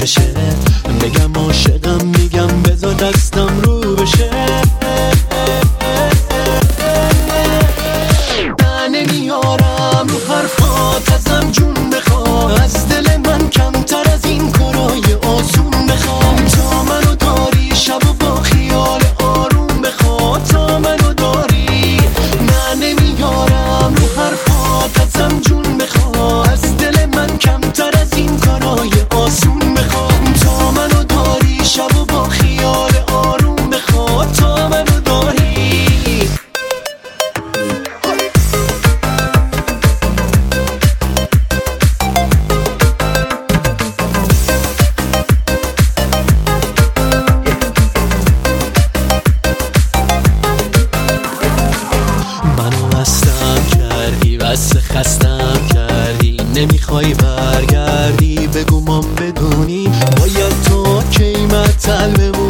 بشه، بگم عاشقم میگم بذار دستم رو بشه. نمیارم رو حرفات ازم جون بخوا، از دل من کمتر از این کارای آسون بخوام. تا منو داری شب و با خیال آروم بخوا، تا منو داری. نمیارم رو حرفات ازم جون بخوا، از دل من کمتر از این کارای آسون بخوام. تا منو داری شب و با خیال آروم بخوا، تا منو داری. بس خستم کردی، نمیخوای برگردی، بگو ما بدونی باید تو کی مطل بمونی.